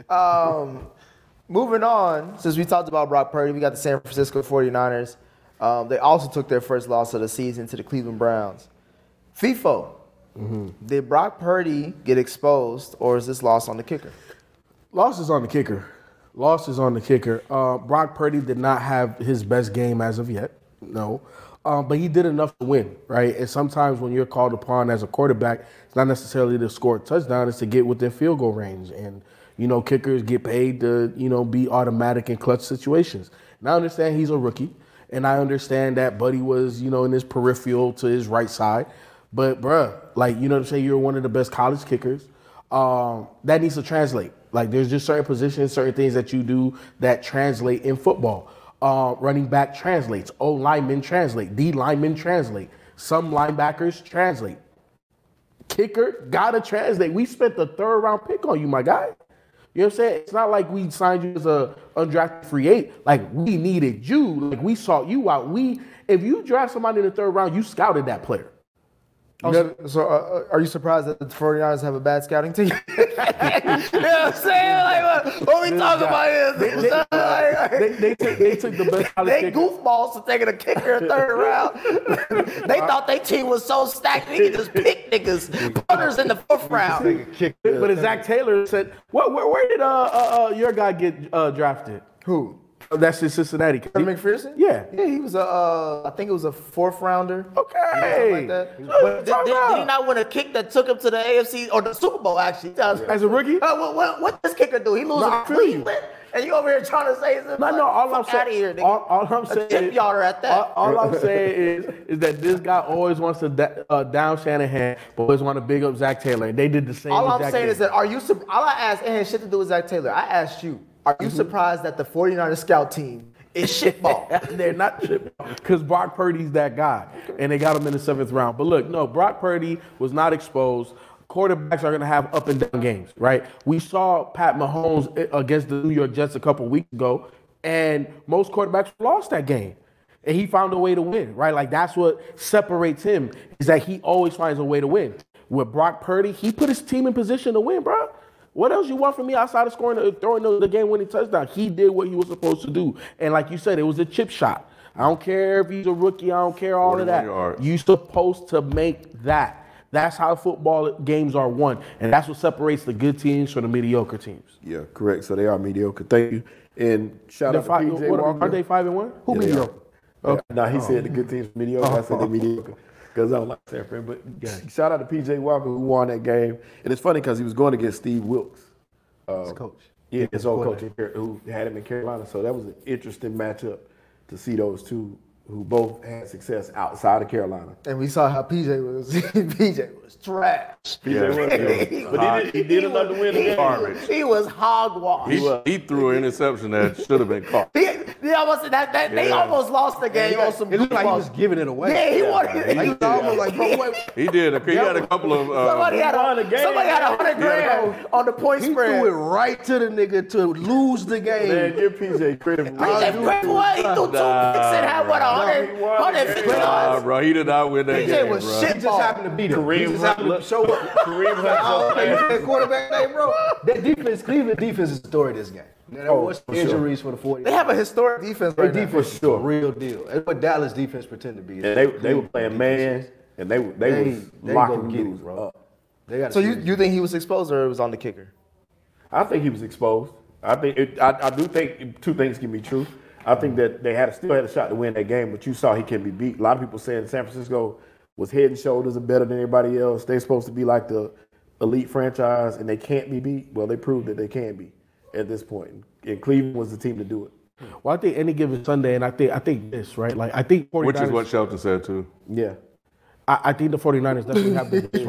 Moving on, since we talked about Brock Purdy, we got the San Francisco 49ers. They also took their first loss of the season to the Cleveland Browns. FIFO, did Brock Purdy get exposed, or is this loss on the kicker? Loss is on the kicker. Brock Purdy did not have his best game as of yet, no. But he did enough to win, right? And sometimes when you're called upon as a quarterback, it's not necessarily to score a touchdown, it's to get within field goal range. And, kickers get paid to, be automatic in clutch situations. And I understand he's a rookie, and I understand that Buddy was, in his peripheral to his right side. But, bruh, say you're one of the best college kickers, that needs to translate. Like, there's just certain positions, certain things that you do that translate in football. Running back translates. O linemen translate. D linemen translate. Some linebackers translate. Kicker gotta translate. We spent the 3rd round pick on you, my guy. You know what I'm saying? It's not like we signed you as a undrafted free agent. Like, we needed you. Like, we sought you out. If you draft somebody in the 3rd round, you scouted that player. So are you surprised that the 49ers have a bad scouting team? You know what I'm saying? Like, what we talking about is they took the best college kicker. They goofballs for taking a kicker in the 3rd round. They thought their team was so stacked they could just pick niggas. Punters in the 4th round. But Zach Taylor said, where did your guy get drafted? Who? That's in Cincinnati. Kevin McPherson? Yeah. Yeah, he was I think it was a 4th rounder. Okay. Like that. But did he not win a kick that took him to the AFC or the Super Bowl, actually? As a rookie? What does kicker do? He loses to Cleveland? And you over here trying to say something? All I'm saying, out of here, nigga. All I'm saying is, at that. All I'm saying is that this guy always wants to down Shanahan, but always want to big up Zach Taylor. They did the same. All I'm saying is that all I asked, it had shit to do with Zach Taylor. I asked you, are you surprised that the 49ers scout team is shitball? They're not shitball because Brock Purdy's that guy, and they got him in the 7th round. But look, no, Brock Purdy was not exposed. Quarterbacks are going to have up and down games, right? We saw Pat Mahomes against the New York Jets a couple weeks ago, and most quarterbacks lost that game. And he found a way to win, right? Like, that's what separates him, is that he always finds a way to win. With Brock Purdy, he put his team in position to win, bro. What else you want from me outside of throwing the game-winning touchdown? He did what he was supposed to do. And like you said, it was a chip shot. I don't care if he's a rookie. I don't care all of that. You're supposed to make that. That's how football games are won. And that's what separates the good teams from the mediocre teams. Yeah, correct. So they are mediocre. Thank you. And shout out to PJ Walker. Aren't they 5-1? Who mediocre? Okay. No, he said the good teams are mediocre. I said they're mediocre. Because I don't like San Fran. But shout out to P.J. Walker who won that game. And it's funny because he was going against Steve Wilkes. His coach. Yeah, his old coach who had him in Carolina. So that was an interesting matchup to see those two who both had success outside of Carolina. And we saw how PJ was trash. PJ was. But he did enough to win the game. He was hogwash. He threw an interception that should have been caught. They almost lost the game on some. It looked like he was giving it away. Yeah, he wanted. He was almost like, bro, wait. He did. He had a couple of. Somebody had $100,000 on the point spread. He threw it right to the nigga to lose the game. Man, give PJ credit for PJ credit for what? He threw 2 picks and had what, 150 yards? Bro, he did not win that game. PJ was shit. He just happened to beat him. Kareem He just happened to show up. Kareem Hunt. That quarterback name, bro. That defense, Cleveland defense is the story of this game. There was injuries for the 49ers. They have a historic defense right now. Their defense is a real deal. That's what Dallas defense pretend to be. And they were playing man, and they was locking dudes up. So you think he was exposed or it was on the kicker? I think he was exposed. I do think 2 things can be true. I think that they still had a shot to win that game, but you saw he can be beat. A lot of people saying San Francisco was head and shoulders and better than everybody else. They're supposed to be like the elite franchise, and they can't be beat. Well, they proved that they can be at this point. And Cleveland was the team to do it. Well, I think any given Sunday, and I think this, right? Like, I think 49ers, which is what Shelton said, too. Yeah. I think the 49ers definitely have the best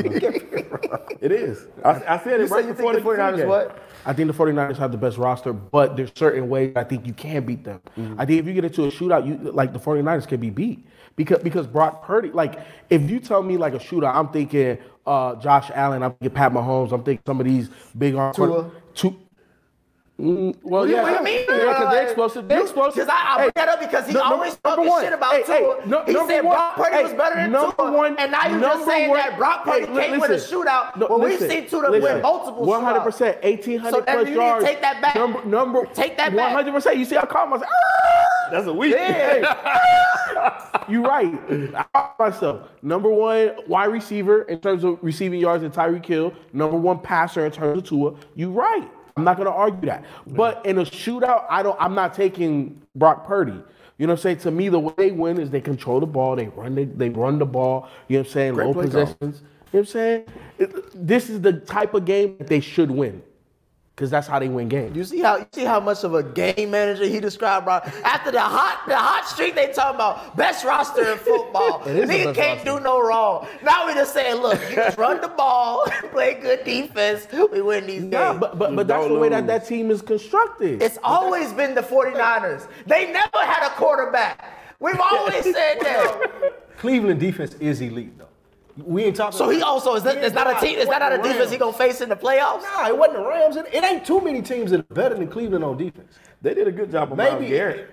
roster. It is. I said it right before the 49ers what? I think the 49ers have the best roster, but there's certain ways I think you can beat them. Mm-hmm. I think if you get into a shootout, the 49ers can be beat. Because Brock Purdy, like, if you tell me like a shootout, I'm thinking Josh Allen, I'm thinking Pat Mahomes, I'm thinking some of these big arm. Well, yeah. What do you mean? Because they're explosive. They're explosive. Because I bring that up because he always talking shit about Tua. He said Brock Purdy was better than Tua. And now you're just saying that Brock Purdy came with a shootout when we've seen Tua win multiple 100%, shootouts. 1,800 So plus you yards. need to take that back. Take that back. 100%. You see, I caught myself. That's a week. You're right. I caught myself. Number one wide receiver in terms of receiving yards in Tyreek Hill. Number one passer in terms of Tua. You're right. I'm not going to argue that. But in a shootout, I'm not taking Brock Purdy. You know what I'm saying? To me, the way they win is they control the ball. They run the ball. You know what I'm saying? Low possessions. You know what I'm saying? This is the type of game that they should win. Because that's how they win games. You see how much of a game manager he described, bro. After the hot streak, they talking about best roster in football. Nigga can't do no wrong. Now we just saying, look, you just run the ball, play good defense, we win these games. Yeah, but that's the way that team is constructed. It's always been the 49ers. They never had a quarterback. We've always said that. Cleveland defense is elite, though. We ain't talking. So he also is not a team. Is that not a defense he gonna face in the playoffs? Nah, it wasn't the Rams. It ain't too many teams that are better than Cleveland on defense. They did a good job of Myles Garrett.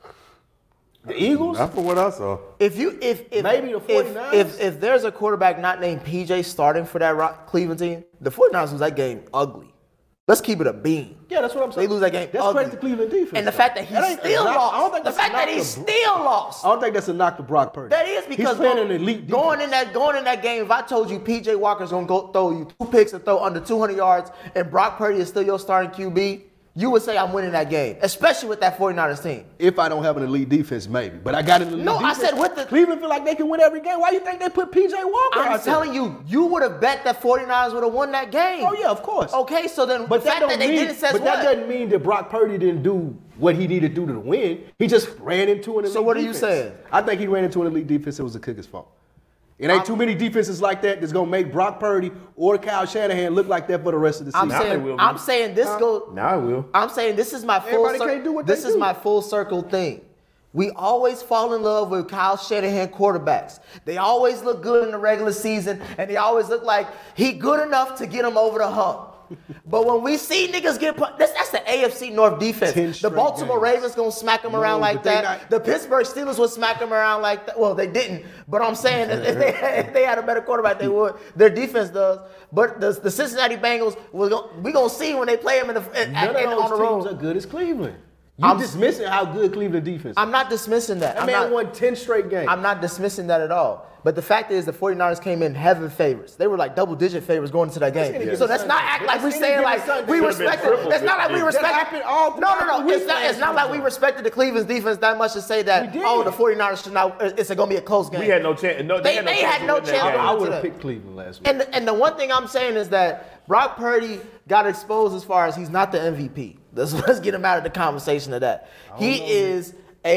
The Eagles. Not for what I saw. If Maybe the 49ers? if there's a quarterback not named PJ starting for that Cleveland team, the 49ers lose that game ugly. Let's keep it a beam. Yeah, that's what I'm saying. They lose that game. That's ugly. credit to Cleveland defense. And the fact that he still lost. I don't think the fact that he still lost. I don't think that's a knock to Brock Purdy. That is because he's playing an elite going in that game. If I told you PJ Walker's gonna go throw you 2 picks and throw under 200 yards, and Brock Purdy is still your starting QB, you would say I'm winning that game, especially with that 49ers team. If I don't have an elite defense, maybe. But I got an elite defense. No, I said with the Cleveland feel like they can win every game. Why you think they put PJ Walker I'm out there? telling you, you would have bet that 49ers would have won that game. Oh, yeah, of course. Okay, so then But the fact that they didn't says But what? that doesn't mean that Brock Purdy didn't do what he needed to do to win. He just ran into an elite defense. So what are you saying? I think he ran into an elite defense. It was the Kickers' fault. It ain't too many defenses like that that's gonna make Brock Purdy or Kyle Shanahan look like that for the rest of the season. I'm saying this goes. Now it will. I'm saying this is my full. Everybody can't do what this they is do. my full circle thing. We always fall in love with Kyle Shanahan quarterbacks. They always look good in the regular season, and they always look like he good enough to get them over the hump. But when we see niggas get put, that's the AFC North defense. The Baltimore Ravens gonna smack them around like that. The Pittsburgh Steelers would smack them around like that. Well, they didn't, but I'm saying that if they had a better quarterback, they would. Their defense does. But the Cincinnati Bengals, we gonna see when they play them None of on the those road. teams are good as Cleveland. I'm dismissing how good Cleveland defense is. I'm not dismissing that. That man won 10 straight games. I'm not dismissing that at all. But the fact is the 49ers came in heavy favorites. They were like double-digit favorites going into that game. So let's not act like we're saying like we respected. It's not like we respected. No. It's not like we respected the Cleveland's defense that much to say that, oh, the 49ers should not, it's going to be a close game. We had no chance. They had no chance. I would have picked Cleveland last week. And the one thing I'm saying is that Brock Purdy got exposed as far as he's not the MVP. Let's get him out of the conversation of that. He is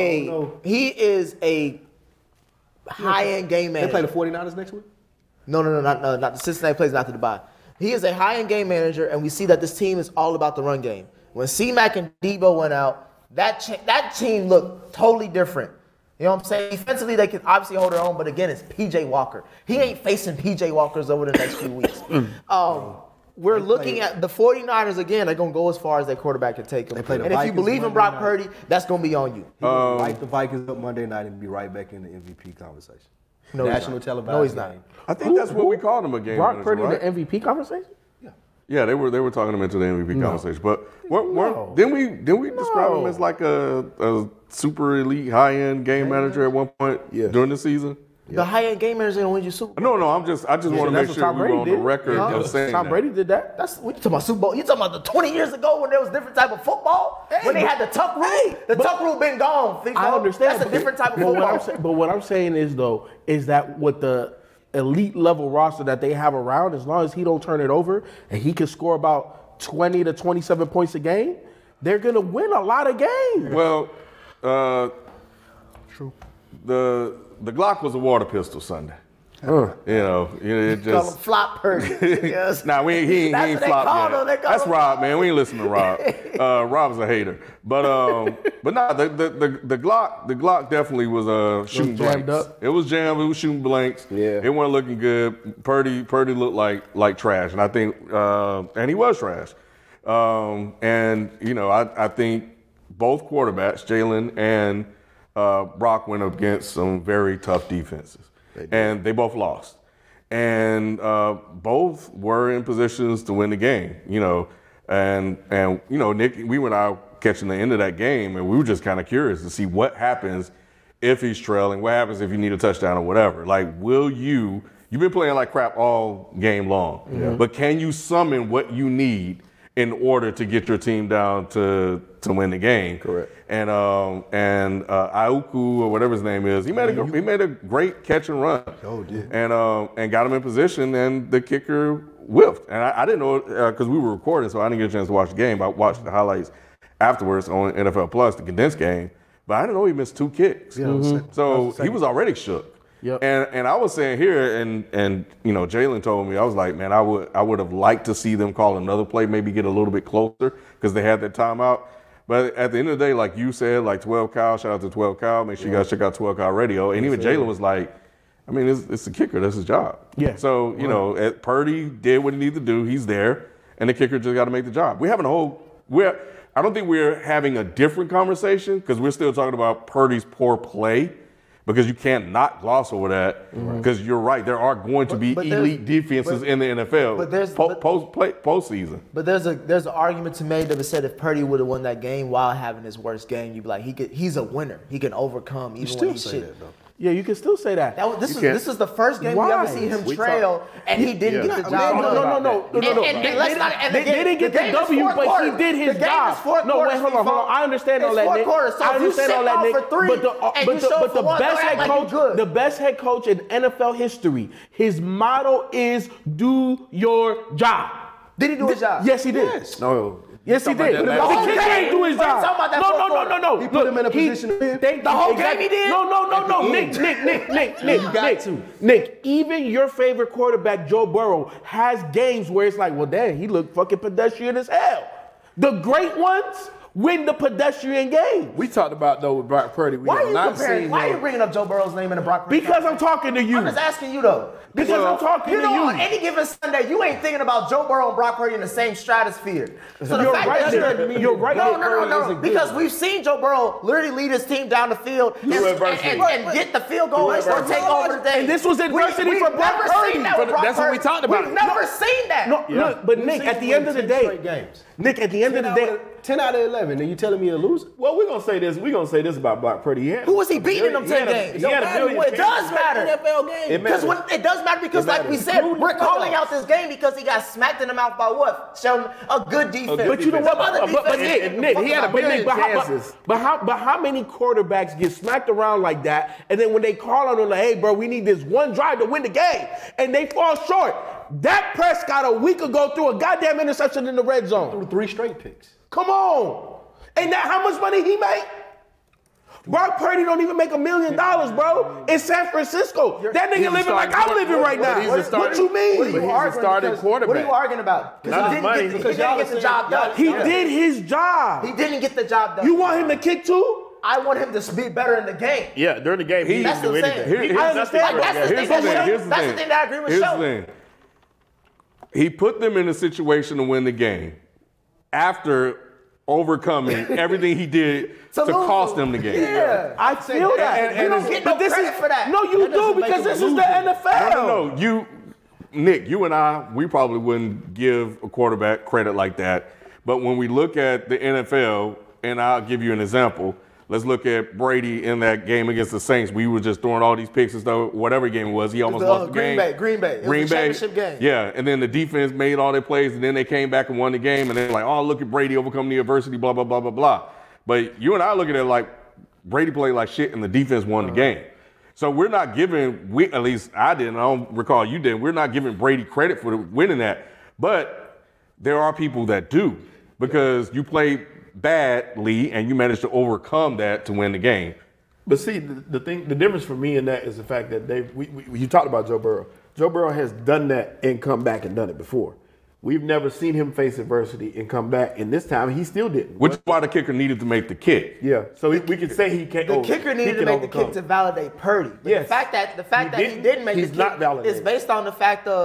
a high-end game manager. They play the 49ers next week? No, not the Cincinnati plays after the bye. He is a high-end game manager, and we see that this team is all about the run game. When C-Mac and Debo went out, that team looked totally different. You know what I'm saying? Defensively, they can obviously hold their own, but again, it's P.J. Walker. He ain't facing P.J. Walkers over the next few weeks. We're looking at the 49ers again. They're going to go as far as their quarterback can take them. And if you believe in Brock Purdy, that's going to be on you. Light the Vikings up Monday night and be right back in the MVP conversation. No, National televised. No, he's not. I think that's what we called him a game Brock manager, Purdy right? in the MVP conversation? Yeah, they were talking him into the MVP conversation. But didn't we describe him as like a super elite high-end game manager at one point during the season? The high-end game managers don't win you Super Bowl. No, I just want to make sure we were on the record of saying Tom that. Brady did that. What you talking about Super Bowl? You talking about the 20 years ago when there was different type of football? When they had the tuck rule? The tuck rule been gone. FIFA. I understand. That's a different type of football. But what I'm saying is, though, is that with the elite level roster that they have around, as long as he don't turn it over and he can score about 20 to 27 points a game, they're going to win a lot of games. Well, true. The Glock was a water pistol Sunday. It Call him just. flop Purdy. Yes. Nah, he That's ain't what they flopped call yet. him. They call That's him Rob, man. We ain't listening to Rob. Rob's a hater. But nah, the Glock definitely was shooting jammed blanks. up. It was jammed. It was shooting blanks. Yeah. It wasn't looking good. Purdy looked like trash, and I think and he was trash. And, I think both quarterbacks, Jalen and Brock, went up against some very tough defenses. And they both lost. And both were in positions to win the game, And Nick, we went out catching the end of that game, and we were just kind of curious to see what happens if he's trailing, what happens if you need a touchdown or whatever. Like, you've been playing like crap all game long, but can you summon what you need in order to get your team down to win the game? Correct. And Ayuku, or whatever his name is, he made a great catch and run. Oh, did. And got him in position, and the kicker whiffed. And I didn't know because we were recording, so I didn't get a chance to watch the game. I watched the highlights afterwards on NFL Plus, the condensed game. But I didn't know he missed 2 kicks. Yeah, So he was already shook. Yep. And I was saying here, and Jalen told me, I was like, man, I would have liked to see them call another play, maybe get a little bit closer because they had that timeout. But at the end of the day, like you said, like 12 Kyle, shout out to 12 Kyle, make sure you guys check out 12 Kyle Radio. And even Jalen was like, I mean, it's the kicker, that's his job. Yeah. So, Purdy did what he needed to do, he's there, and the kicker just got to make the job. I don't think we're having a different conversation because we're still talking about Purdy's poor play, because you can't not gloss over that, because you're right, there are going to be elite defenses in the NFL postseason. But there's an argument to make that said if Purdy would have won that game while having his worst game, you'd be like, he's a winner. He can overcome even when he's shit. That, though. Yeah, you can still say that. This is the first game we ever see him trail, and he didn't get the job done. No. They didn't get the W, but he did his job. No, wait, hold on. I understand all that, Nick. I understand all that, Nick. But the best head coach in NFL history, his motto is "Do your job." Did he do his job? Yes, he did. Yes. No. Yes, he did. The kicker didn't do his job. No. He put him in a position to win. The whole game he did? No. Nick. You got to. Nick, even your favorite quarterback, Joe Burrow, has games where it's like, well, damn, he looked fucking pedestrian as hell. The great ones win the pedestrian game. We talked about, though, with Brock Purdy. Why are you bringing up Joe Burrow's name in the Brock Purdy? Because I'm talking to you. I'm just asking you, though. Because I'm talking to you. On any given Sunday, you ain't thinking about Joe Burrow and Brock Purdy in the same stratosphere. So You're right there. You're right there. No. Because we've seen Joe Burrow literally lead his team down the field and get the field goal and take over the day. And this was adversity for Brock Purdy. That's what we talked about. We've never seen that. Look, but Nick, at the end of the day, Nick, at the end of the day, 10 out of 11, and you telling me a loser? Well, we're gonna say this. We're gonna say this about Brock Purdy. Who was he beating in them 10 games? He had a million. It does matter. NFL game. It does matter because, like we said, we're calling out this game because he got smacked in the mouth by what? Sheldon, a good defense. But you know what? But Nick, he had a million chances. But how many quarterbacks get smacked around like that, and then when they call on them like, hey, bro, we need this one drive to win the game, and they fall short? Dak Prescott a week ago threw a goddamn interception in the red zone. Threw 3 straight picks. Come on. Ain't that how much money he made? Brock Purdy don't even make $1 million, bro. In San Francisco. That nigga living like I'm living right now. What you mean? He's a starting quarterback. What are you arguing about? Because he didn't get the job done. He did his job. He didn't get the job done. You want him to kick too? I want him to be better in the game. Yeah, during the game, he didn't do anything. I understand. That's the thing that I agree with Sheldon. He put them in a situation to win the game after overcoming everything he did to cost them the game. Yeah, I feel that. You don't get no credit for that. No, you do, because this is the NFL. No. Nick, you and I, we probably wouldn't give a quarterback credit like that. But when we look at the NFL, and I'll give you an example, let's look at Brady in that game against the Saints. We were just throwing all these picks and stuff, whatever game it was. He almost lost the game. Green Bay. It was a championship game. Yeah, and then the defense made all their plays, and then they came back and won the game, and they're like, oh, look at Brady overcome the adversity, blah, blah, blah, blah, blah. But you and I look at it like Brady played like shit, and the defense won the game. So we're not giving, at least I didn't, I don't recall you did, we're not giving Brady credit for winning that. But there are people that do, because you played badly and you managed to overcome that to win the game. But see, the difference for me in that is the fact that you talked about Joe Burrow. Joe Burrow has done that and come back and done it before. We've never seen him face adversity and come back, and this time he still didn't. Which is why the kicker needed to make the kick. Yeah, so we can say he can't. The kicker needed to make the kick to validate Purdy. But yes. The fact that he didn't make the kick is based on the fact of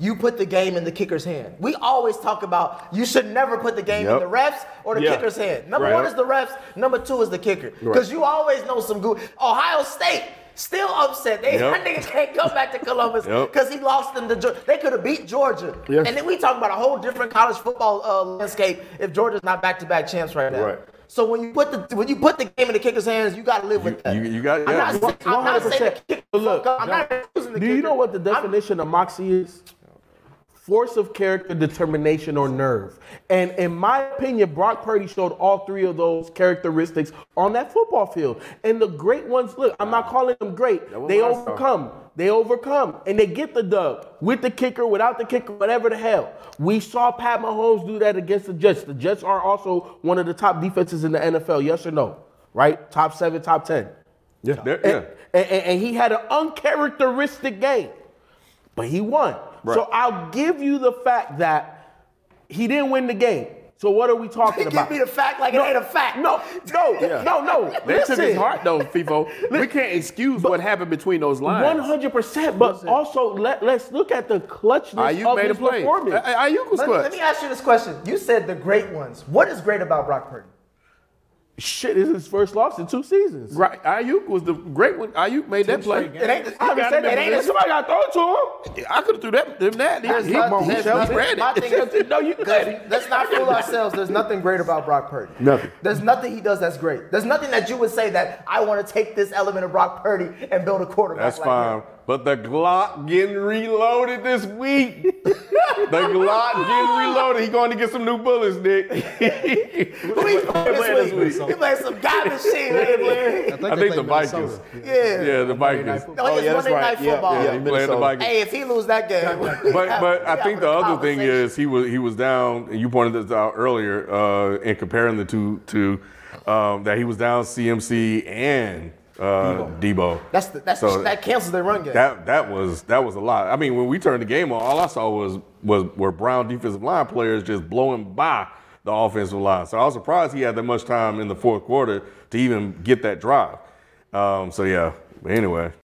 you put the game in the kicker's hand. We always talk about you should never put the game in the refs or the kicker's hand. Number one is the refs. Number two is the kicker. Because you always know some good. Ohio State still upset. That nigga can't come back to Columbus because he lost them to Georgia. They could have beat Georgia. And then we talk about a whole different college football landscape if Georgia's not back-to-back champs right now. Right. So when you put the game in the kicker's hands, you got to live with that. You got I'm not saying the kicker. Look, I'm not accusing the do kicker. you know what the definition of moxie is? Force of character, determination, or nerve. And in my opinion, Brock Purdy showed all three of those characteristics on that football field. And the great ones, look, I'm not calling them great. They overcome. They overcome. And they get the dub. With the kicker, without the kicker, whatever the hell. We saw Pat Mahomes do that against the Jets. The Jets are also one of the top defenses in the NFL, yes or no? Right? Top 7, top 10. Yeah. And he had an uncharacteristic game. But he won. Right. So I'll give you the fact that he didn't win the game. So what are we talking about? Give me the fact like it ain't a fact. No. That took his heart though, FIFO. We can't excuse what happened between those lines. 100%. But also let's look at the clutchness of his performance. Ayuk was clutch. Let me ask you this question. You said the great ones. What is great about Brock Purdy? Shit, this is his first loss in 2 seasons. Right. Ayuk was the great one. Ayuk made that play. It ain't. Somebody got to throw it to him. I could have threw that. Let's not fool ourselves. There's nothing great about Brock Purdy. Nothing. There's nothing he does that's great. There's nothing that you would say that I want to take this element of Brock Purdy and build a quarterback. That's like fine. him. But the Glock getting reloaded this week. The Glock getting reloaded. He going to get some new bullets, Nick. Who he playing this week? He playing some guy machine. I think the Vikings. Yeah, the Vikings. Oh, it's Monday Night Football. Yeah, he playing the Vikings. Hey, if he lose that game, But I think the other thing is he was down, and you pointed this out earlier in comparing the two to that he was down CMC and Debo. That cancels their run game. That was a lot. I mean, when we turned the game on, all I saw were Brown defensive line players just blowing by the offensive line. So I was surprised he had that much time in the fourth quarter to even get that drive. So yeah. But anyway.